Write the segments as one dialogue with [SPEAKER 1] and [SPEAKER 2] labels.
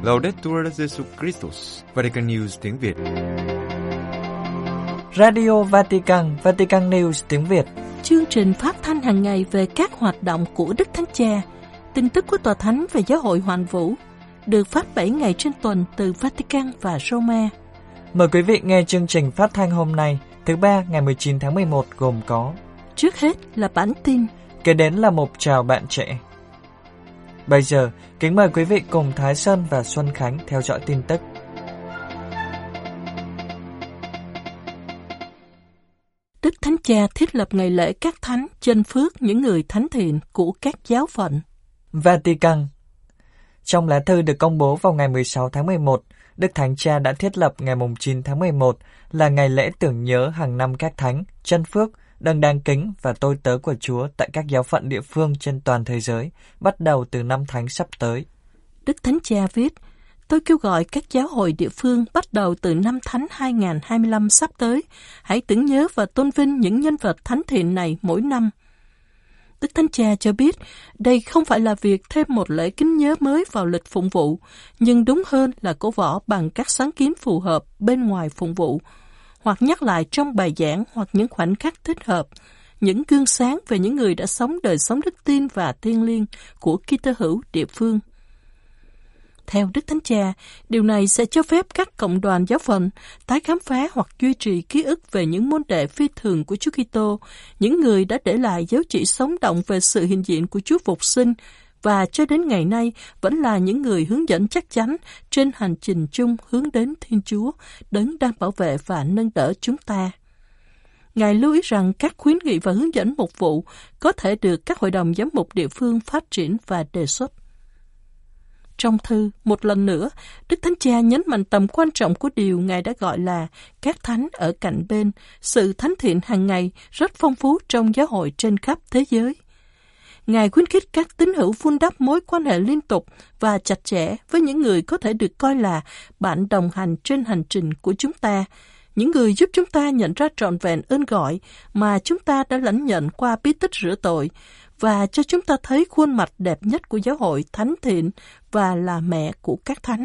[SPEAKER 1] Laudetur Jesus Christus, Vatican News tiếng Việt.
[SPEAKER 2] Radio Vatican, Vatican News tiếng Việt.
[SPEAKER 3] Chương trình phát thanh hàng ngày về các hoạt động của Đức Thánh Cha, tin tức của Tòa Thánh về Giáo hội Hoàn Vũ, được phát 7 ngày trên tuần từ Vatican và Roma.
[SPEAKER 2] Mời quý vị nghe chương trình phát thanh hôm nay, thứ Ba ngày 19 tháng 11 gồm có:
[SPEAKER 3] trước hết là bản tin,
[SPEAKER 2] kế đến là mục chào bạn trẻ. Bây giờ, kính mời quý vị cùng Thái Sơn và Xuân Khánh theo dõi tin tức.
[SPEAKER 3] Đức Thánh Cha thiết lập ngày lễ các thánh chân phước những người thánh thiện của các giáo phận.
[SPEAKER 2] Vatican. Trong lá thư được công bố vào ngày 16 tháng 11, Đức Thánh Cha đã thiết lập ngày 9 tháng 11 là ngày lễ tưởng nhớ hàng năm các thánh, chân phước, đấng đáng kính và tôi tớ của Chúa tại các giáo phận địa phương trên toàn thế giới, bắt đầu từ năm thánh sắp tới.
[SPEAKER 3] Đức Thánh Cha viết: tôi kêu gọi các giáo hội địa phương bắt đầu từ năm thánh 2025 sắp tới, hãy tưởng nhớ và tôn vinh những nhân vật thánh thiện này mỗi năm. Đức Thánh Cha cho biết đây không phải là việc thêm một lễ kính nhớ mới vào lịch phụng vụ, nhưng đúng hơn là cổ võ bằng các sáng kiến phù hợp bên ngoài phụng vụ, hoặc nhắc lại trong bài giảng hoặc những khoảnh khắc thích hợp, những gương sáng về những người đã sống đời sống đức tin và thiêng liêng của Kitô hữu địa phương. Theo Đức Thánh Cha, điều này sẽ cho phép các cộng đoàn giáo phận tái khám phá hoặc duy trì ký ức về những môn đệ phi thường của Chúa Kitô, những người đã để lại dấu chỉ sống động về sự hiện diện của Chúa Phục sinh và cho đến ngày nay vẫn là những người hướng dẫn chắc chắn trên hành trình chung hướng đến Thiên Chúa, đấng đang bảo vệ và nâng đỡ chúng ta. Ngài lưu ý rằng các khuyến nghị và hướng dẫn mục vụ có thể được các hội đồng giám mục địa phương phát triển và đề xuất. Trong thư, một lần nữa, Đức Thánh Cha nhấn mạnh tầm quan trọng của điều Ngài đã gọi là các thánh ở cạnh bên, sự thánh thiện hàng ngày rất phong phú trong giáo hội trên khắp thế giới. Ngài khuyến khích các tín hữu vun đắp mối quan hệ liên tục và chặt chẽ với những người có thể được coi là bạn đồng hành trên hành trình của chúng ta, những người giúp chúng ta nhận ra trọn vẹn ơn gọi mà chúng ta đã lãnh nhận qua bí tích rửa tội, và cho chúng ta thấy khuôn mặt đẹp nhất của giáo hội thánh thiện và là mẹ của các thánh.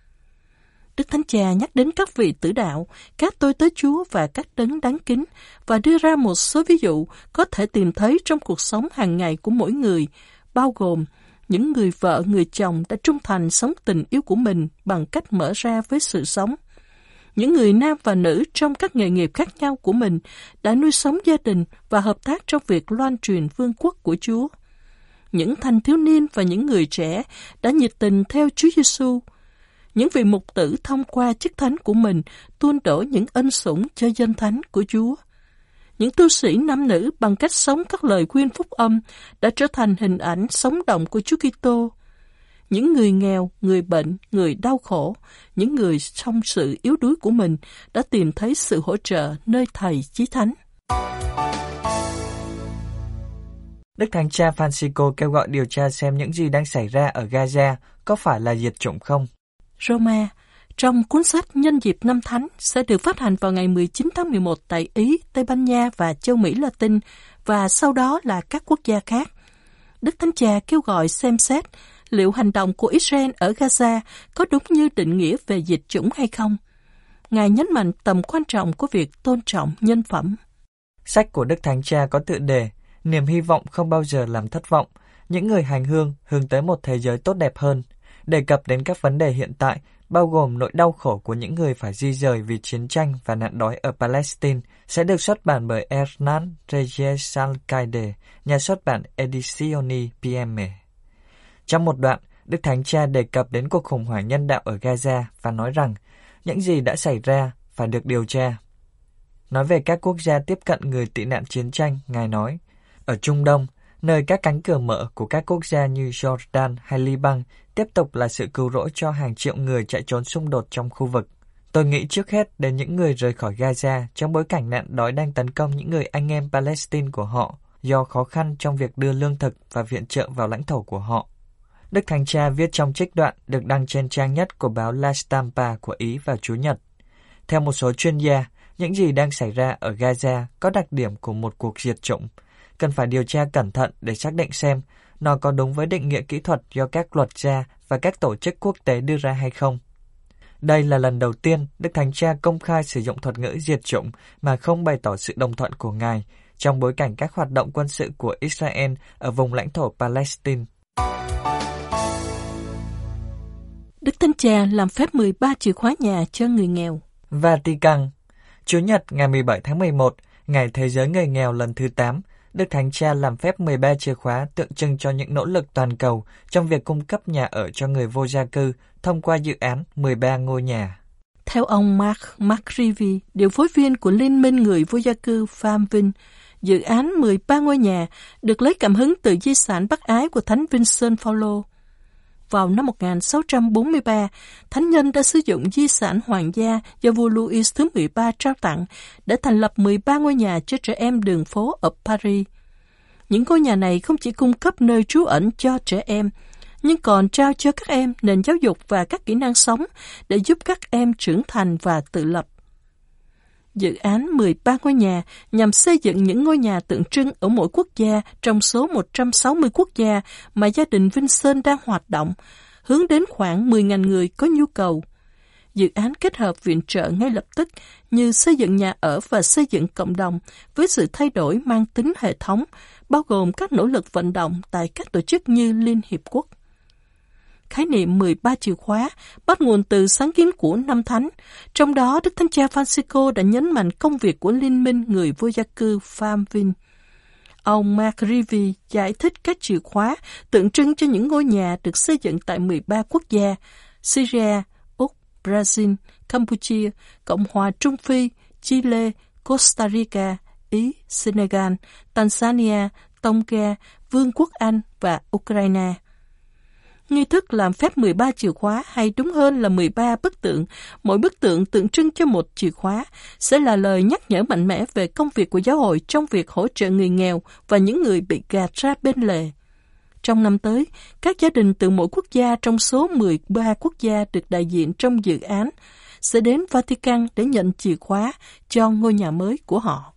[SPEAKER 3] Đức Thánh Cha nhắc đến các vị tử đạo, các tôi tớ Chúa và các đấng đáng kính, và đưa ra một số ví dụ có thể tìm thấy trong cuộc sống hàng ngày của mỗi người, bao gồm những người vợ, người chồng đã trung thành sống tình yêu của mình bằng cách mở ra với sự sống. Những người nam và nữ trong các nghề nghiệp khác nhau của mình đã nuôi sống gia đình và hợp tác trong việc loan truyền vương quốc của Chúa. Những thanh thiếu niên và những người trẻ đã nhiệt tình theo Chúa Giêsu. Những vị mục tử thông qua chức thánh của mình tuôn đổ những ân sủng cho dân thánh của Chúa. Những tu sĩ nam nữ bằng cách sống các lời khuyên phúc âm đã trở thành hình ảnh sống động của Chúa Kitô. Những người nghèo, người bệnh, người đau khổ, những người trong sự yếu đuối của mình đã tìm thấy sự hỗ trợ nơi Thầy Chí Thánh.
[SPEAKER 2] Đức Thánh Cha Francisco kêu gọi điều tra xem những gì đang xảy ra ở Gaza có phải là diệt chủng không.
[SPEAKER 3] Roma, trong cuốn sách Nhân dịp năm Thánh sẽ được phát hành vào ngày 19 tháng 11 tại Ý, Tây Ban Nha và châu Mỹ Latin, và sau đó là các quốc gia khác. Đức Thánh Cha kêu gọi xem xét liệu hành động của Israel ở Gaza có đúng như định nghĩa về diệt chủng hay không. Ngài nhấn mạnh tầm quan trọng của việc tôn trọng nhân phẩm.
[SPEAKER 2] Sách của Đức Thánh Cha có tựa đề Niềm hy vọng không bao giờ làm thất vọng, những người hành hương hướng tới một thế giới tốt đẹp hơn, đề cập đến các vấn đề hiện tại, bao gồm nỗi đau khổ của những người phải di rời vì chiến tranh và nạn đói ở Palestine, sẽ được xuất bản bởi Hernán Reyes Alcaide, nhà xuất bản Edizioni PM. Trong một đoạn, Đức Thánh Cha đề cập đến cuộc khủng hoảng nhân đạo ở Gaza và nói rằng những gì đã xảy ra phải được điều tra. Nói về các quốc gia tiếp cận người tị nạn chiến tranh, Ngài nói, ở Trung Đông, nơi các cánh cửa mở của các quốc gia như Jordan hay Liban tiếp tục là sự cứu rỗi cho hàng triệu người chạy trốn xung đột trong khu vực. Tôi nghĩ trước hết đến những người rời khỏi Gaza trong bối cảnh nạn đói đang tấn công những người anh em Palestine của họ do khó khăn trong việc đưa lương thực và viện trợ vào lãnh thổ của họ. Đức Thánh Cha viết trong trích đoạn được đăng trên trang nhất của báo La Stampa của Ý vào Chủ nhật. Theo một số chuyên gia, những gì đang xảy ra ở Gaza có đặc điểm của một cuộc diệt chủng. Cần phải điều tra cẩn thận để xác định xem nó có đúng với định nghĩa kỹ thuật do các luật gia và các tổ chức quốc tế đưa ra hay không. Đây là lần đầu tiên Đức Thánh Cha công khai sử dụng thuật ngữ diệt chủng mà không bày tỏ sự đồng thuận của Ngài trong bối cảnh các hoạt động quân sự của Israel ở vùng lãnh thổ Palestine.
[SPEAKER 3] Đức Thánh Cha làm phép 13 chìa khóa nhà cho người nghèo.
[SPEAKER 2] Vatican. Chủ nhật ngày 17 tháng 11, Ngày Thế giới Người nghèo lần thứ 8, Đức Thánh Cha làm phép 13 chìa khóa tượng trưng cho những nỗ lực toàn cầu trong việc cung cấp nhà ở cho người vô gia cư thông qua dự án 13 ngôi nhà.
[SPEAKER 3] Theo ông Mark McRivy, điều phối viên của Liên minh người vô gia cư Farmville, dự án 13 ngôi nhà được lấy cảm hứng từ di sản bác ái của Thánh Vincent Paulo. Vào năm 1643, Thánh nhân đã sử dụng di sản hoàng gia do vua Louis thứ 13 trao tặng để thành lập 13 ngôi nhà cho trẻ em đường phố ở Paris. Những ngôi nhà này không chỉ cung cấp nơi trú ẩn cho trẻ em, nhưng còn trao cho các em nền giáo dục và các kỹ năng sống để giúp các em trưởng thành và tự lập. Dự án 13 ngôi nhà nhằm xây dựng những ngôi nhà tượng trưng ở mỗi quốc gia trong số 160 quốc gia mà gia đình Vincent đang hoạt động, hướng đến khoảng 10.000 người có nhu cầu. Dự án kết hợp viện trợ ngay lập tức như xây dựng nhà ở và xây dựng cộng đồng với sự thay đổi mang tính hệ thống, bao gồm các nỗ lực vận động tại các tổ chức như Liên Hiệp Quốc. Khái niệm 13 chìa khóa bắt nguồn từ sáng kiến của Năm Thánh, trong đó Đức Thánh Cha Francisco đã nhấn mạnh công việc của Liên minh người vô gia cư Farmville. Ông McRivy giải thích các chìa khóa tượng trưng cho những ngôi nhà được xây dựng tại 13 quốc gia: Syria, Úc, Brazil, Campuchia, Cộng hòa Trung Phi, Chile, Costa Rica, Ý, Senegal, Tanzania, Tonga, Vương quốc Anh và Ukraine. Nghi thức làm phép 13 chìa khóa, hay đúng hơn là 13 bức tượng, mỗi bức tượng tượng trưng cho một chìa khóa, sẽ là lời nhắc nhở mạnh mẽ về công việc của giáo hội trong việc hỗ trợ người nghèo và những người bị gạt ra bên lề. Trong năm tới, các gia đình từ mỗi quốc gia trong số 13 quốc gia được đại diện trong dự án sẽ đến Vatican để nhận chìa khóa cho ngôi nhà mới của họ.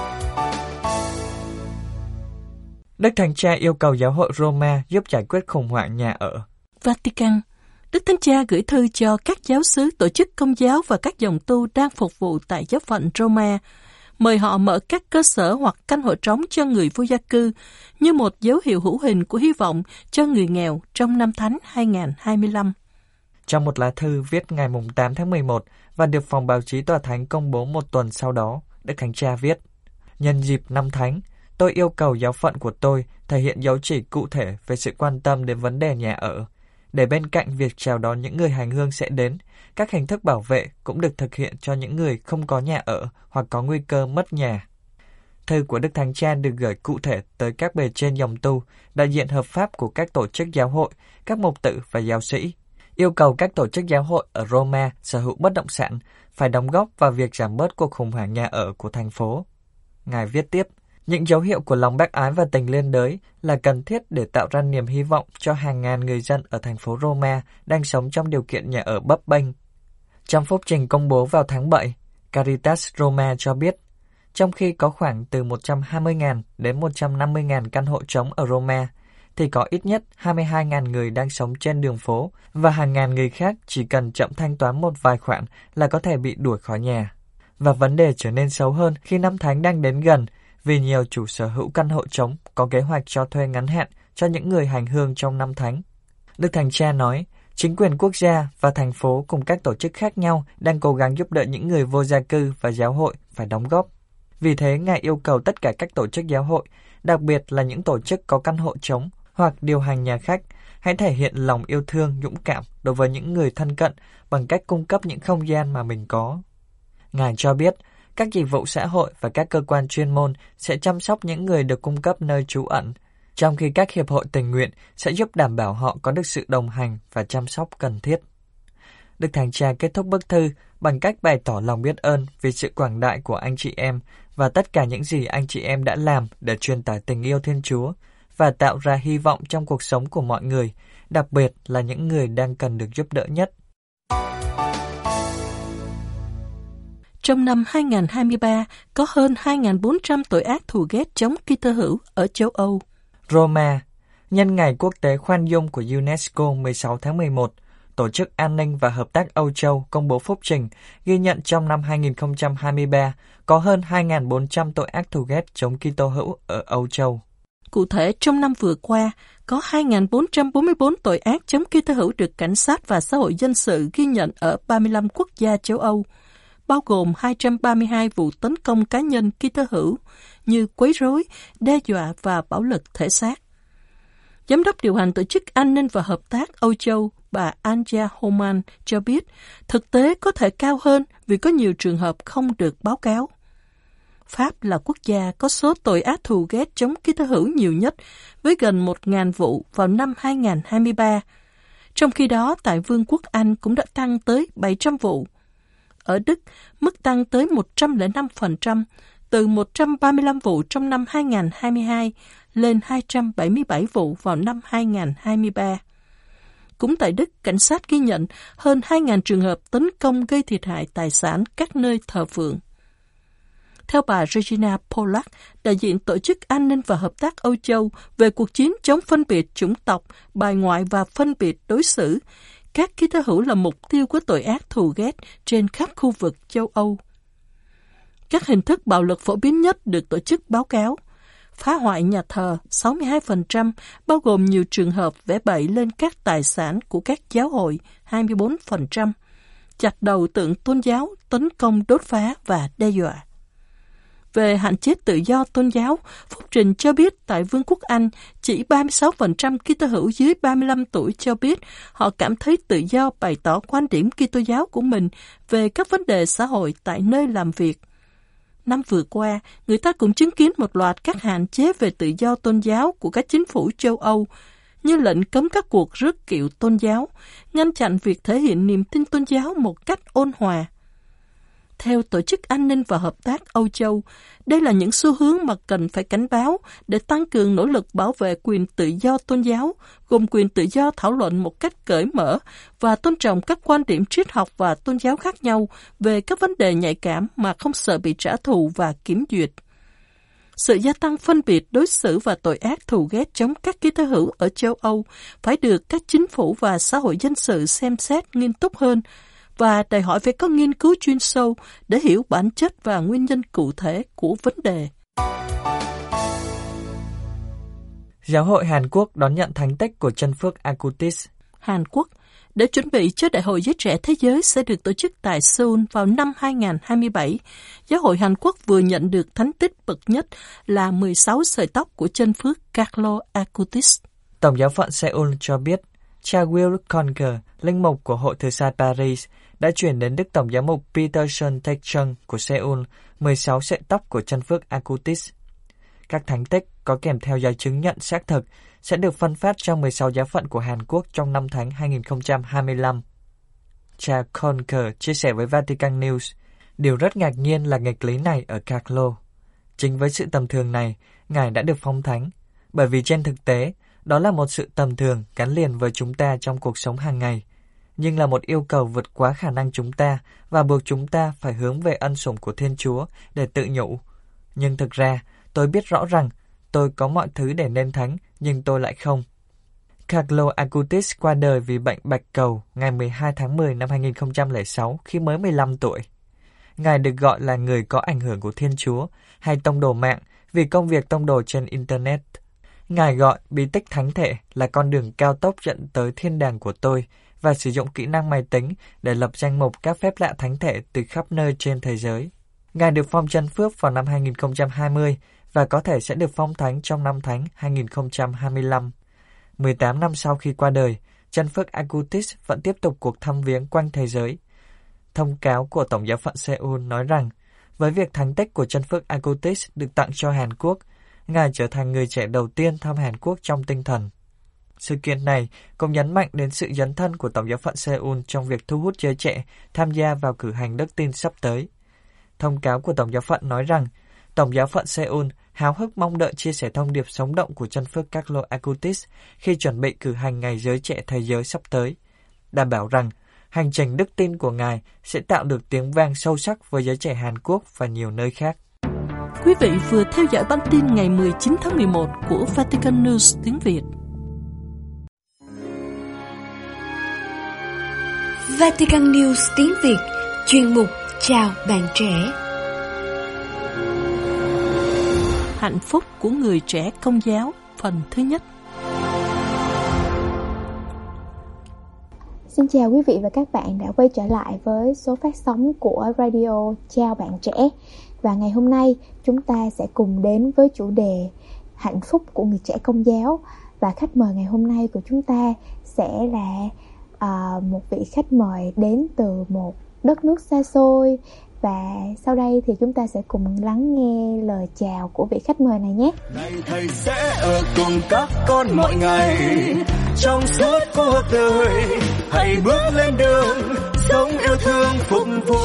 [SPEAKER 2] Đức Thánh Cha yêu cầu giáo hội Roma giúp giải quyết khủng hoảng nhà ở.
[SPEAKER 3] Vatican. Đức Thánh Cha gửi thư cho các giáo xứ, tổ chức công giáo và các dòng tu đang phục vụ tại giáo phận Roma, mời họ mở các cơ sở hoặc căn hộ trống cho người vô gia cư như một dấu hiệu hữu hình của hy vọng cho người nghèo trong năm Thánh 2025.
[SPEAKER 2] Trong một lá thư viết ngày 8 tháng 11 và được phòng báo chí Tòa Thánh công bố một tuần sau đó, Đức Thánh Cha viết: Nhân dịp năm Thánh, tôi yêu cầu giáo phận của tôi thể hiện dấu chỉ cụ thể về sự quan tâm đến vấn đề nhà ở, để bên cạnh việc chào đón những người hành hương sẽ đến, các hình thức bảo vệ cũng được thực hiện cho những người không có nhà ở hoặc có nguy cơ mất nhà. Thư của Đức Thánh Cha được gửi cụ thể tới các bề trên dòng tu, đại diện hợp pháp của các tổ chức giáo hội, các mục tự và giáo sĩ, yêu cầu các tổ chức giáo hội ở Roma sở hữu bất động sản phải đóng góp vào việc giảm bớt cuộc khủng hoảng nhà ở của thành phố. Ngài viết tiếp: Những dấu hiệu của lòng bác ái và tình liên đới là cần thiết để tạo ra niềm hy vọng cho hàng ngàn người dân ở thành phố Roma đang sống trong điều kiện nhà ở bấp bênh. Trong phúc trình công bố vào tháng 7, Caritas Roma cho biết, trong khi có khoảng từ 120.000 đến 150.000 căn hộ trống ở Roma, thì có ít nhất 22.000 người đang sống trên đường phố và hàng ngàn người khác chỉ cần chậm thanh toán một vài khoản là có thể bị đuổi khỏi nhà. Và vấn đề trở nên xấu hơn khi năm Thánh đang đến gần, vì nhiều chủ sở hữu căn hộ trống có kế hoạch cho thuê ngắn hạn cho những người hành hương trong năm Thánh. Đức Thánh Cha nói, chính quyền quốc gia và thành phố cùng các tổ chức khác nhau đang cố gắng giúp đỡ những người vô gia cư và giáo hội phải đóng góp. Vì thế, Ngài yêu cầu tất cả các tổ chức giáo hội, đặc biệt là những tổ chức có căn hộ trống hoặc điều hành nhà khách, hãy thể hiện lòng yêu thương dũng cảm đối với những người thân cận bằng cách cung cấp những không gian mà mình có. Ngài cho biết, các dịch vụ xã hội và các cơ quan chuyên môn sẽ chăm sóc những người được cung cấp nơi trú ẩn, trong khi các hiệp hội tình nguyện sẽ giúp đảm bảo họ có được sự đồng hành và chăm sóc cần thiết. Đức Thánh Cha kết thúc bức thư bằng cách bày tỏ lòng biết ơn vì sự quảng đại của anh chị em và tất cả những gì anh chị em đã làm để truyền tải tình yêu Thiên Chúa và tạo ra hy vọng trong cuộc sống của mọi người, đặc biệt là những người đang cần được giúp đỡ nhất.
[SPEAKER 3] Trong năm 2023, có hơn 2.400 tội ác thù ghét chống Kitô hữu ở châu Âu.
[SPEAKER 2] Roma. Nhân ngày quốc tế khoan dung của UNESCO 16 tháng 11, Tổ chức An ninh và Hợp tác Âu Châu công bố phúc trình ghi nhận trong năm 2023 có hơn 2.400 tội ác thù ghét chống Kitô hữu ở Âu Châu.
[SPEAKER 3] Cụ thể, trong năm vừa qua, có 2.444 tội ác chống Kitô hữu được cảnh sát và xã hội dân sự ghi nhận ở 35 quốc gia châu Âu, bao gồm 232 vụ tấn công cá nhân Kitô hữu như quấy rối, đe dọa và bạo lực thể xác. Giám đốc điều hành Tổ chức An ninh và Hợp tác Âu Châu, bà Anja Homan cho biết, thực tế có thể cao hơn vì có nhiều trường hợp không được báo cáo. Pháp là quốc gia có số tội ác thù ghét chống Kitô hữu nhiều nhất với gần 1.000 vụ vào năm 2023. Trong khi đó, tại Vương quốc Anh cũng đã tăng tới 700 vụ. Ở Đức, mức tăng tới 105%, từ 135 vụ trong năm 2022 lên 277 vụ vào năm 2023. Cũng tại Đức, cảnh sát ghi nhận hơn 2.000 trường hợp tấn công gây thiệt hại tài sản các nơi thờ phượng. Theo bà Regina Pollack, đại diện Tổ chức An ninh và Hợp tác Âu Châu về cuộc chiến chống phân biệt chủng tộc, bài ngoại và phân biệt đối xử, các Kitô hữu là mục tiêu của tội ác thù ghét trên khắp khu vực châu Âu. Các hình thức bạo lực phổ biến nhất được tổ chức báo cáo: phá hoại nhà thờ 62%, bao gồm nhiều trường hợp vẽ bậy lên các tài sản của các giáo hội 24%, chặt đầu tượng tôn giáo, tấn công đốt phá và đe dọa. Về hạn chế tự do tôn giáo, phúc trình cho biết tại Vương quốc Anh, chỉ 36% Kitô hữu dưới 35 tuổi cho biết họ cảm thấy tự do bày tỏ quan điểm Kitô giáo của mình về các vấn đề xã hội tại nơi làm việc. Năm vừa qua, người ta cũng chứng kiến một loạt các hạn chế về tự do tôn giáo của các chính phủ châu Âu, như lệnh cấm các cuộc rước kiệu tôn giáo, ngăn chặn việc thể hiện niềm tin tôn giáo một cách ôn hòa. Theo Tổ chức An ninh và Hợp tác Âu Châu, đây là những xu hướng mà cần phải cảnh báo để tăng cường nỗ lực bảo vệ quyền tự do tôn giáo, gồm quyền tự do thảo luận một cách cởi mở và tôn trọng các quan điểm triết học và tôn giáo khác nhau về các vấn đề nhạy cảm mà không sợ bị trả thù và kiểm duyệt. Sự gia tăng phân biệt đối xử và tội ác thù ghét chống các Kitô hữu ở châu Âu phải được các chính phủ và xã hội dân sự xem xét nghiêm túc hơn, và đòi hỏi phải có nghiên cứu chuyên sâu để hiểu bản chất và nguyên nhân cụ thể của vấn đề.
[SPEAKER 2] Giáo hội Hàn Quốc đón nhận thánh tích của chân phước Acutis.
[SPEAKER 3] Hàn Quốc, để chuẩn bị cho Đại hội Giới Trẻ Thế Giới sẽ được tổ chức tại Seoul vào năm 2027, Giáo hội Hàn Quốc vừa nhận được thánh tích bậc nhất là 16 sợi tóc của chân phước Carlo Acutis.
[SPEAKER 2] Tổng giáo phận Seoul cho biết, cha Will Conker, linh mục của Hội Thừa Sai Paris, đã chuyển đến Đức Tổng giám mục Peterson Taechung của Seoul 16 sợi tóc của chân phước Acutis. Các thánh tích có kèm theo giấy chứng nhận xác thực sẽ được phân phát cho 16 giáo phận của Hàn Quốc trong năm tháng 2025. Cha Conker chia sẻ với Vatican News, điều rất ngạc nhiên là nghịch lý này ở Carlo. Chính với sự tầm thường này, Ngài đã được phong thánh, bởi vì trên thực tế, đó là một sự tầm thường gắn liền với chúng ta trong cuộc sống hàng ngày, nhưng là một yêu cầu vượt quá khả năng chúng ta và buộc chúng ta phải hướng về ân sủng của Thiên Chúa để tự nhủ. Nhưng thực ra, tôi biết rõ rằng tôi có mọi thứ để nên thánh, nhưng tôi lại không. Carlo Acutis qua đời vì bệnh bạch cầu ngày 12 tháng 10 năm 2006 khi mới 15 tuổi. Ngài được gọi là người có ảnh hưởng của Thiên Chúa hay tông đồ mạng vì công việc tông đồ trên Internet. Ngài gọi bí tích thánh thể là con đường cao tốc dẫn tới thiên đàng của tôi và sử dụng kỹ năng máy tính để lập danh mục các phép lạ thánh thể từ khắp nơi trên thế giới. Ngài được phong chân phước vào năm 2020 và có thể sẽ được phong thánh trong năm thánh 2025. 18 năm sau khi qua đời, chân phước Acutis vẫn tiếp tục cuộc thăm viếng quanh thế giới. Thông cáo của Tổng giáo phận Seoul nói rằng, với việc thánh tích của chân phước Acutis được tặng cho Hàn Quốc, Ngài trở thành người trẻ đầu tiên thăm Hàn Quốc trong tinh thần. Sự kiện này cũng nhấn mạnh đến sự dấn thân của Tổng giáo phận Seoul trong việc thu hút giới trẻ tham gia vào cử hành đức tin sắp tới. Thông cáo của Tổng giáo phận nói rằng, Tổng giáo phận Seoul háo hức mong đợi chia sẻ thông điệp sống động của chân phước Carlo Acutis khi chuẩn bị cử hành Ngày Giới Trẻ Thế Giới sắp tới, đảm bảo rằng hành trình đức tin của Ngài sẽ tạo được tiếng vang sâu sắc với giới trẻ Hàn Quốc và nhiều nơi khác.
[SPEAKER 3] Quý vị vừa theo dõi bản tin ngày 19 tháng 11 của Vatican News tiếng Việt.
[SPEAKER 4] Vatican News tiếng Việt, chuyên mục Chào bạn trẻ.
[SPEAKER 3] Hạnh phúc của người trẻ Công giáo, phần thứ nhất.
[SPEAKER 5] Xin chào quý vị và các bạn đã quay trở lại với số phát sóng của Radio Chào bạn trẻ. Và ngày hôm nay chúng ta sẽ cùng đến với chủ đề hạnh phúc của người trẻ Công giáo. Và khách mời ngày hôm nay của chúng ta sẽ là một vị khách mời đến từ một đất nước xa xôi. Và sau đây thì chúng ta sẽ cùng lắng nghe lời chào của vị khách mời này nhé.
[SPEAKER 6] Này thầy sẽ ở cùng các con mọi ngày, trong suốt cuộc đời, hãy bước lên đường, sống yêu thương phục vụ.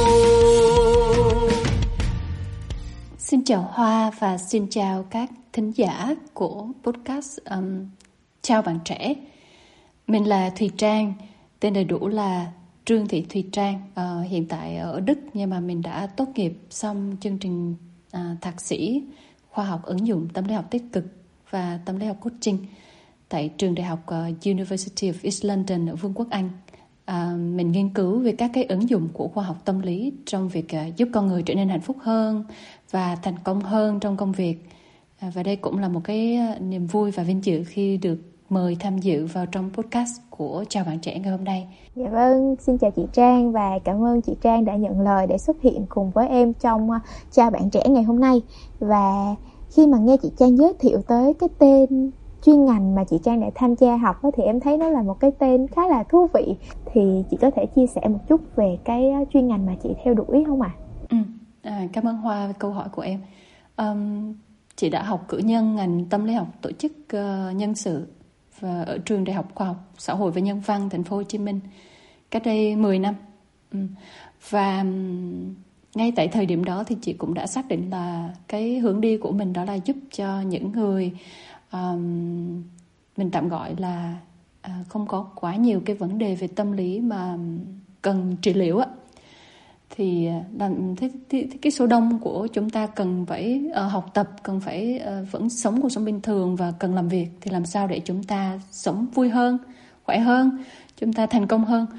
[SPEAKER 7] Xin chào Hoa và xin chào các thính giả của podcast Chào bạn trẻ. Mình là Thùy Trang, tên đầy đủ là Trương Thị Thùy Trang, hiện tại ở Đức, nhưng mà mình đã tốt nghiệp xong chương trình thạc sĩ khoa học ứng dụng tâm lý học tích cực và tâm lý học coaching tại trường đại học University of East London ở Vương quốc Anh. Mình nghiên cứu về các cái ứng dụng của khoa học tâm lý trong việc giúp con người trở nên hạnh phúc hơn và thành công hơn trong công việc. Và đây cũng là một cái niềm vui và vinh dự khi được mời tham dự vào trong podcast của Chào bạn trẻ ngày hôm nay.
[SPEAKER 5] Dạ vâng, xin chào chị Trang và cảm ơn chị Trang đã nhận lời để xuất hiện cùng với em trong Chào bạn trẻ ngày hôm nay. Và khi mà nghe chị Trang giới thiệu tới cái tên chuyên ngành mà chị Trang đã tham gia học thì em thấy nó là một cái tên khá là thú vị. Thì chị có thể chia sẻ một chút về cái chuyên ngành mà chị theo đuổi không ạ?
[SPEAKER 7] Cảm ơn Hoa về câu hỏi của em. Chị đã học cử nhân ngành tâm lý học tổ chức nhân sự và ở trường Đại học Khoa học Xã hội và Nhân văn Thành phố Hồ Chí Minh cách đây 10 năm. Và ngay tại thời điểm đó thì chị cũng đã xác định là cái hướng đi của mình đó là giúp cho những người mình tạm gọi là không có quá nhiều cái vấn đề về tâm lý mà cần trị liệu á. Thì cái số đông của chúng ta cần phải học tập, cần phải vẫn sống cuộc sống bình thường và cần làm việc. Thì làm sao để chúng ta sống vui hơn, khỏe hơn, chúng ta thành công hơn.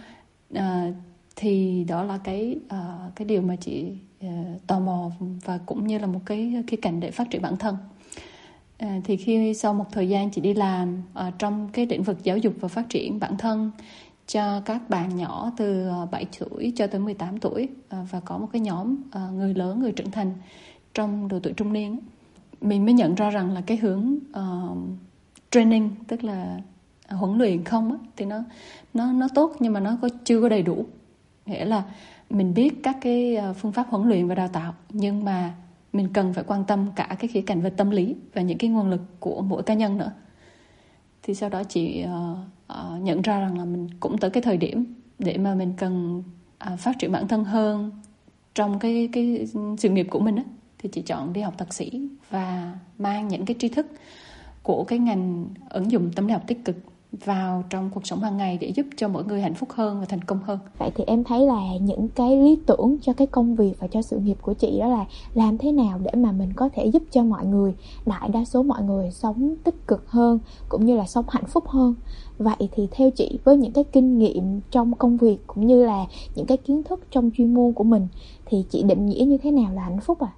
[SPEAKER 7] Thì đó là cái điều mà chị tò mò và cũng như là một cái cảnh để phát triển bản thân. Thì khi sau một thời gian chị đi làm trong cái lĩnh vực giáo dục và phát triển bản thân cho các bạn nhỏ từ 7 tuổi cho tới 18 tuổi và có một cái nhóm người lớn, người trưởng thành trong độ tuổi trung niên, mình mới nhận ra rằng là cái hướng training, tức là huấn luyện không thì nó tốt nhưng mà nó chưa có đầy đủ. Nghĩa là mình biết các cái phương pháp huấn luyện và đào tạo, nhưng mà mình cần phải quan tâm cả cái khía cạnh về tâm lý và những cái nguồn lực của mỗi cá nhân nữa. Thì sau đó chị nhận ra rằng là mình cũng tới cái thời điểm để mà mình cần phát triển bản thân hơn trong cái sự nghiệp của mình á. Thì chị chọn đi học thạc sĩ và mang những cái tri thức của cái ngành ứng dụng tâm lý học tích cực vào trong cuộc sống hàng ngày để giúp cho mỗi người hạnh phúc hơn và thành công hơn.
[SPEAKER 5] Vậy thì em thấy là những cái lý tưởng cho cái công việc và cho sự nghiệp của chị đó là làm thế nào để mà mình có thể giúp cho mọi người, đại đa số mọi người sống tích cực hơn cũng như là sống hạnh phúc hơn. Vậy thì theo chị, với những cái kinh nghiệm trong công việc cũng như là những cái kiến thức trong chuyên môn của mình, thì chị định nghĩa như thế nào là hạnh phúc ạ?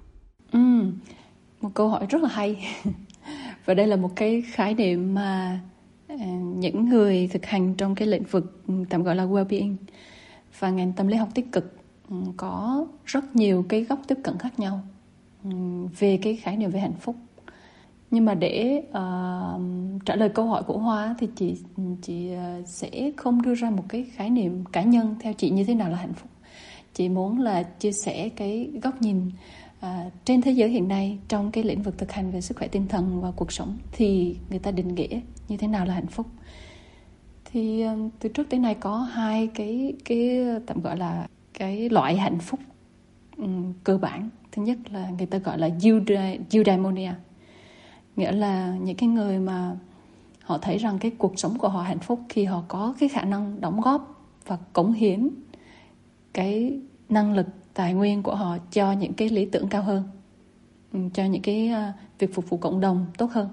[SPEAKER 7] Một câu hỏi rất là hay. Và đây là một cái khái niệm mà những người thực hành trong cái lĩnh vực tạm gọi là well-being và ngành tâm lý học tích cực có rất nhiều cái góc tiếp cận khác nhau về cái khái niệm về hạnh phúc. Nhưng mà để trả lời câu hỏi của Hoa thì chị sẽ không đưa ra một cái khái niệm cá nhân theo chị như thế nào là hạnh phúc. Chị muốn là chia sẻ cái góc nhìn trên thế giới hiện nay trong cái lĩnh vực thực hành về sức khỏe tinh thần và cuộc sống thì người ta định nghĩa như thế nào là hạnh phúc. Thì từ trước tới nay có hai cái tạm gọi là cái loại hạnh phúc cơ bản. Thứ nhất là người ta gọi là eudaimonia, nghĩa là những cái người mà họ thấy rằng cái cuộc sống của họ hạnh phúc khi họ có cái khả năng đóng góp và cống hiến cái năng lực, tài nguyên của họ cho những cái lý tưởng cao hơn, cho những cái việc phục vụ cộng đồng tốt hơn.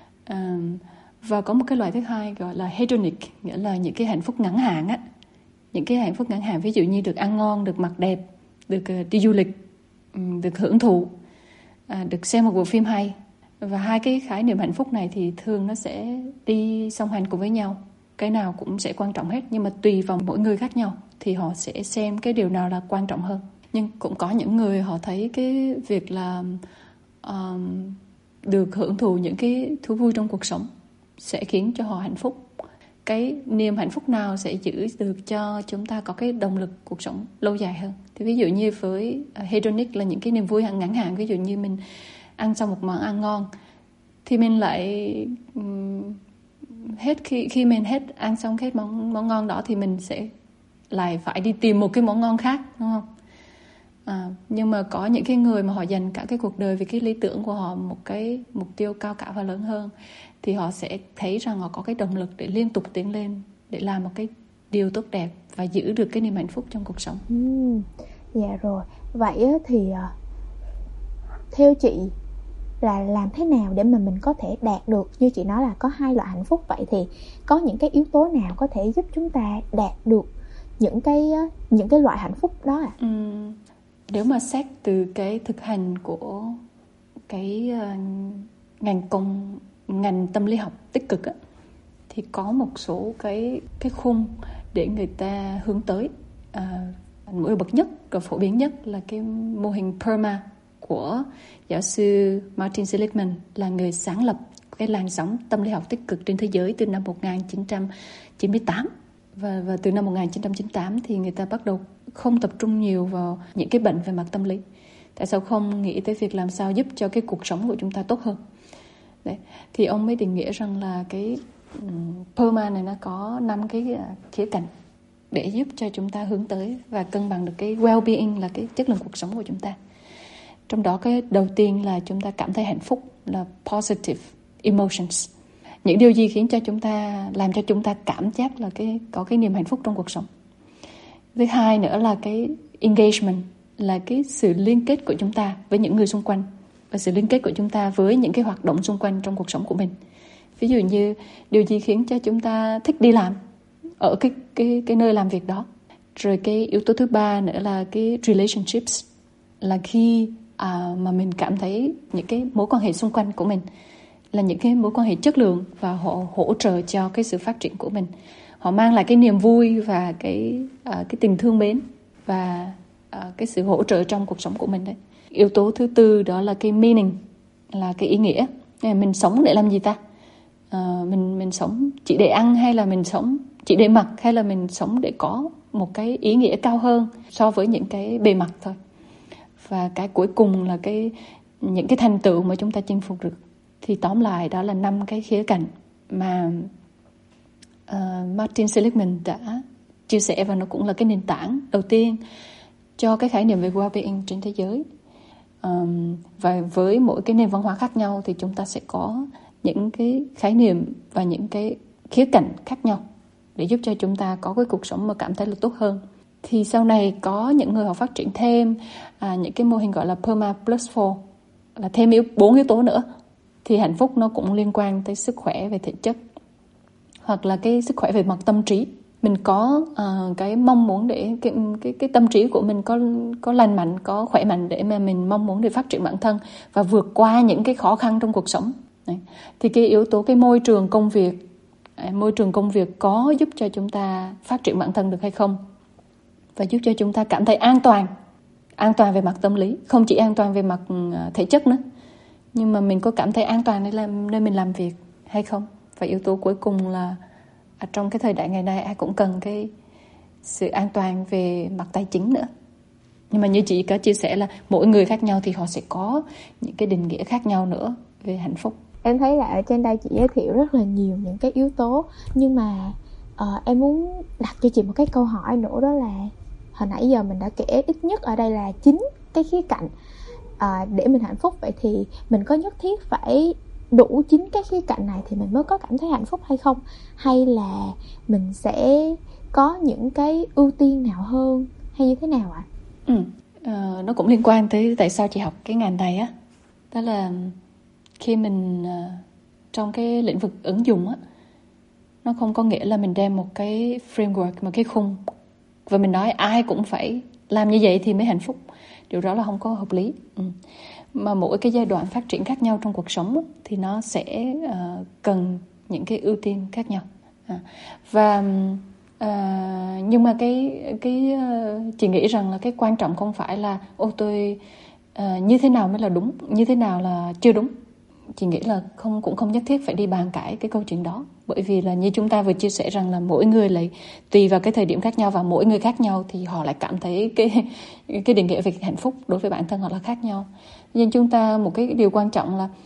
[SPEAKER 7] Và có một cái loại thứ hai gọi là hedonic, nghĩa là những cái hạnh phúc ngắn hạn á, những cái hạnh phúc ngắn hạn, ví dụ như được ăn ngon, được mặc đẹp, được đi du lịch, được hưởng thụ, được xem một bộ phim hay. Và hai cái khái niệm hạnh phúc này thì thường nó sẽ đi song hành cùng với nhau. Cái nào cũng sẽ quan trọng hết, nhưng mà tùy vào mỗi người khác nhau thì họ sẽ xem cái điều nào là quan trọng hơn. Nhưng cũng có những người họ thấy cái việc là được hưởng thụ những cái thú vui trong cuộc sống sẽ khiến cho họ hạnh phúc. Cái niềm hạnh phúc nào sẽ giữ được cho chúng ta có cái động lực cuộc sống lâu dài hơn. Thì ví dụ như với hedonic là những cái niềm vui ngắn hạn, ví dụ như mình ăn xong một món ăn ngon thì mình lại khi mình ăn xong hết món ngon đó thì mình sẽ lại phải đi tìm một cái món ngon khác, đúng không? Nhưng mà có những cái người mà họ dành cả cái cuộc đời vì cái lý tưởng của họ, một cái mục tiêu cao cả và lớn hơn, thì họ sẽ thấy rằng họ có cái động lực để liên tục tiến lên, để làm một cái điều tốt đẹp và giữ được cái niềm hạnh phúc trong cuộc sống.
[SPEAKER 5] Dạ rồi. Vậy thì theo chị là làm thế nào để mà mình có thể đạt được, như chị nói là có hai loại hạnh phúc, vậy thì có những cái yếu tố nào có thể giúp chúng ta đạt được những cái loại hạnh phúc đó ạ?
[SPEAKER 7] Nếu mà xét từ cái thực hành của cái ngành tâm lý học tích cực á, thì có một số cái khung để người ta hướng tới. Nổi bật nhất và phổ biến nhất là cái mô hình PERMA của giáo sư Martin Seligman, là người sáng lập cái làn sóng tâm lý học tích cực trên thế giới từ năm 1998. Và từ năm 1998 thì người ta bắt đầu không tập trung nhiều vào những cái bệnh về mặt tâm lý. Tại sao không nghĩ tới việc làm sao giúp cho cái cuộc sống của chúng ta tốt hơn? Đấy. Thì ông mới định nghĩa rằng là cái PERMA này nó có 5 cái khía cạnh để giúp cho chúng ta hướng tới và cân bằng được cái well-being, là cái chất lượng cuộc sống của chúng ta. Trong đó cái đầu tiên là chúng ta cảm thấy hạnh phúc, là positive emotions. Những điều gì khiến cho chúng ta, làm cho chúng ta cảm giác là có cái niềm hạnh phúc trong cuộc sống. Thứ hai nữa là cái engagement, là cái sự liên kết của chúng ta với những người xung quanh và sự liên kết của chúng ta với những cái hoạt động xung quanh trong cuộc sống của mình. Ví dụ như điều gì khiến cho chúng ta thích đi làm ở cái nơi làm việc đó. Rồi cái yếu tố thứ ba nữa là cái relationships, là khi mà mình cảm thấy những cái mối quan hệ xung quanh của mình là những cái mối quan hệ chất lượng và họ hỗ trợ cho cái sự phát triển của mình. Họ mang lại cái niềm vui và cái tình thương mến và cái sự hỗ trợ trong cuộc sống của mình đấy. Yếu tố thứ tư đó là cái meaning, là cái ý nghĩa. Mình sống để làm gì ta? Mình sống chỉ để ăn, hay là mình sống chỉ để mặc, hay là mình sống để có một cái ý nghĩa cao hơn so với những cái bề mặt thôi. Và cái cuối cùng là những cái thành tựu mà chúng ta chinh phục được. Thì tóm lại đó là 5 cái khía cạnh mà Martin Seligman đã chia sẻ, và nó cũng là cái nền tảng đầu tiên cho cái khái niệm về well-being trên thế giới. Và với mỗi cái nền văn hóa khác nhau thì chúng ta sẽ có những cái khái niệm và những cái khía cạnh khác nhau để giúp cho chúng ta có cái cuộc sống mà cảm thấy là tốt hơn. Thì sau này có những người họ phát triển thêm những cái mô hình gọi là PERMA plus 4, là thêm 4 yếu tố nữa. Thì hạnh phúc nó cũng liên quan tới sức khỏe về thể chất, hoặc là cái sức khỏe về mặt tâm trí. Mình có cái mong muốn để cái tâm trí của mình có lành mạnh, có khỏe mạnh, để mà mình mong muốn để phát triển bản thân và vượt qua những cái khó khăn trong cuộc sống. Đấy. Thì cái yếu tố cái môi trường công việc có giúp cho chúng ta phát triển bản thân được hay không, và giúp cho chúng ta cảm thấy an toàn về mặt tâm lý, không chỉ an toàn về mặt thể chất nữa, nhưng mà mình có cảm thấy an toàn nơi mình làm việc hay không. Và yếu tố cuối cùng là trong cái thời đại ngày nay ai cũng cần cái sự an toàn về mặt tài chính nữa. Nhưng mà như chị có chia sẻ là mỗi người khác nhau thì họ sẽ có những cái định nghĩa khác nhau nữa về hạnh phúc.
[SPEAKER 5] Em thấy là ở trên đây chị giới thiệu rất là nhiều những cái yếu tố, nhưng mà em muốn đặt cho chị một cái câu hỏi nữa, đó là hồi nãy giờ mình đã kể ít nhất ở đây là 9 cái khía cạnh để mình hạnh phúc. Vậy thì mình có nhất thiết phải đủ 9 cái khía cạnh này thì mình mới có cảm thấy hạnh phúc hay không? Hay là mình sẽ có những cái ưu tiên nào hơn, hay như thế nào ạ?
[SPEAKER 7] Nó cũng liên quan tới tại sao chị học cái ngành này á. Đó là khi mình trong cái lĩnh vực ứng dụng á, nó không có nghĩa là mình đem một cái framework, một cái khung và mình nói ai cũng phải làm như vậy thì mới hạnh phúc. Điều đó là không có hợp lý. Mà mỗi cái giai đoạn phát triển khác nhau trong cuộc sống thì nó sẽ cần những cái ưu tiên khác nhau. Và nhưng mà chị nghĩ rằng là cái quan trọng không phải là tôi như thế nào mới là đúng, như thế nào là chưa đúng. Chị nghĩ là cũng không nhất thiết phải đi bàn cãi cái câu chuyện đó, bởi vì là như chúng ta vừa chia sẻ rằng là mỗi người lại tùy vào cái thời điểm khác nhau, và mỗi người khác nhau thì họ lại cảm thấy cái định nghĩa về hạnh phúc đối với bản thân họ là khác nhau. Nhưng chúng ta một cái điều quan trọng là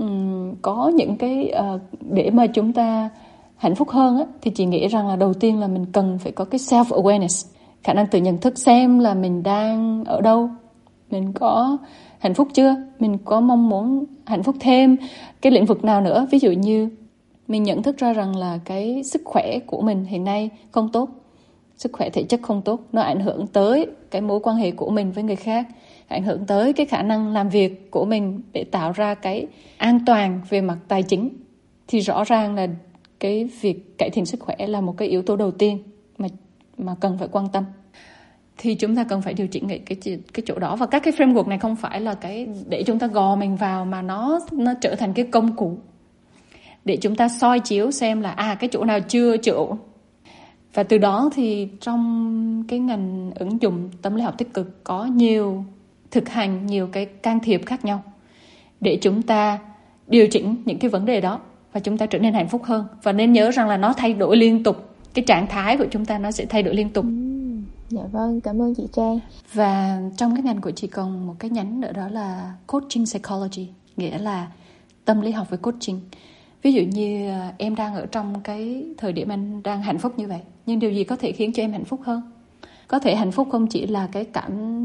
[SPEAKER 7] có những cái để mà chúng ta hạnh phúc hơn á, thì chị nghĩ rằng là đầu tiên là mình cần phải có cái self-awareness, khả năng tự nhận thức xem là mình đang ở đâu, mình có hạnh phúc chưa, mình có mong muốn hạnh phúc thêm cái lĩnh vực nào nữa. Ví dụ như mình nhận thức ra rằng là cái sức khỏe của mình hiện nay không tốt, sức khỏe thể chất không tốt, nó ảnh hưởng tới cái mối quan hệ của mình với người khác, ảnh hưởng tới cái khả năng làm việc của mình để tạo ra cái an toàn về mặt tài chính. Thì rõ ràng là cái việc cải thiện sức khỏe là một cái yếu tố đầu tiên mà cần phải quan tâm. Thì chúng ta cần phải điều chỉnh cái chỗ đó. Và các cái framework này không phải là cái để chúng ta gò mình vào, mà nó trở thành cái công cụ để chúng ta soi chiếu xem là cái chỗ nào chưa ổn. Và từ đó thì trong cái ngành ứng dụng tâm lý học tích cực có nhiều thực hành, nhiều cái can thiệp khác nhau để chúng ta điều chỉnh những cái vấn đề đó và chúng ta trở nên hạnh phúc hơn. Và nên nhớ rằng là nó thay đổi liên tục, cái trạng thái của chúng ta nó sẽ thay đổi liên tục.
[SPEAKER 5] Dạ vâng, cảm ơn chị Trang.
[SPEAKER 7] Và trong cái ngành của chị còn một cái nhánh nữa, đó là coaching psychology, nghĩa là tâm lý học về coaching. Ví dụ như em đang ở trong cái thời điểm em đang hạnh phúc như vậy, nhưng điều gì có thể khiến cho em hạnh phúc hơn? Có thể hạnh phúc không chỉ là cái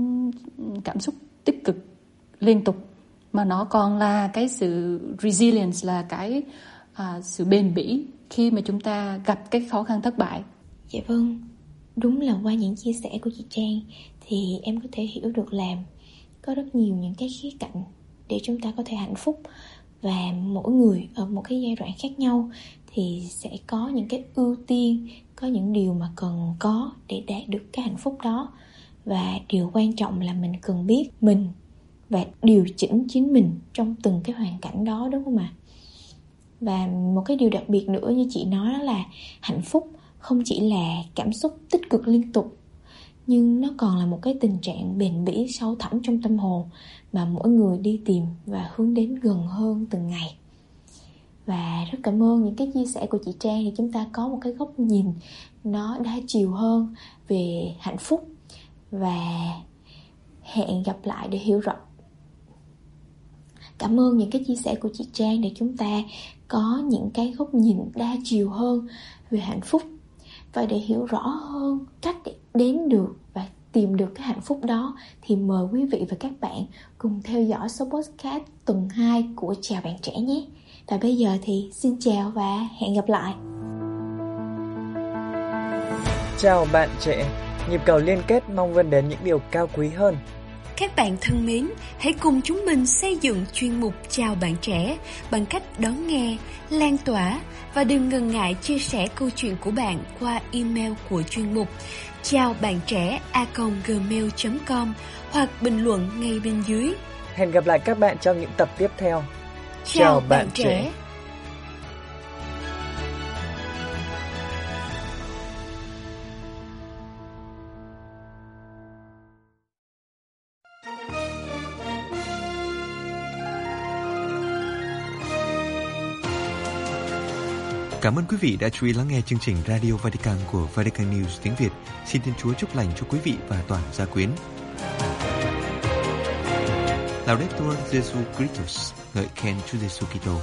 [SPEAKER 7] cảm xúc tích cực liên tục, mà nó còn là cái sự resilience, là cái sự bền bỉ khi mà chúng ta gặp cái khó khăn thất bại.
[SPEAKER 5] Dạ vâng, đúng là qua những chia sẻ của chị Trang thì em có thể hiểu được là có rất nhiều những cái khía cạnh để chúng ta có thể hạnh phúc. Và mỗi người ở một cái giai đoạn khác nhau thì sẽ có những cái ưu tiên, có những điều mà cần có để đạt được cái hạnh phúc đó. Và điều quan trọng là mình cần biết mình và điều chỉnh chính mình trong từng cái hoàn cảnh đó, đúng không ạ? Và một cái điều đặc biệt nữa như chị nói đó là hạnh phúc không chỉ là cảm xúc tích cực liên tục, nhưng nó còn là một cái tình trạng bền bỉ sâu thẳm trong tâm hồn mà mỗi người đi tìm và hướng đến gần hơn từng ngày. Và rất cảm ơn những cái chia sẻ của chị Trang, thì chúng ta có một cái góc nhìn nó đa chiều hơn về hạnh phúc. Và hẹn gặp lại để hiểu rõ. Cảm ơn những cái chia sẻ của chị Trang để chúng ta có những cái góc nhìn đa chiều hơn về hạnh phúc. Và để hiểu rõ hơn cách để đến được và tìm được cái hạnh phúc đó thì mời quý vị và các bạn cùng theo dõi số podcast tuần 2 của Chào Bạn Trẻ nhé. Và bây giờ thì xin chào và hẹn gặp lại.
[SPEAKER 2] Chào bạn trẻ, nhịp cầu liên kết mong vươn đến những điều cao quý hơn.
[SPEAKER 4] Các bạn thân mến, hãy cùng chúng mình xây dựng chuyên mục Chào Bạn Trẻ bằng cách đón nghe, lan tỏa và đừng ngần ngại chia sẻ câu chuyện của bạn qua email của chuyên mục chaobanhttrẻ@gmail.com hoặc bình luận ngay bên dưới.
[SPEAKER 2] Hẹn gặp lại các bạn trong những tập tiếp theo.
[SPEAKER 4] Chào bạn trẻ.
[SPEAKER 1] Cảm ơn quý vị đã chú ý lắng nghe chương trình Radio Vatican của Vatican News tiếng Việt. Xin Thiên Chúa chúc lành cho quý vị và toàn gia quyến. Laudetur Jesu Christus, ngợi khen Chúa Giêsu Kitô.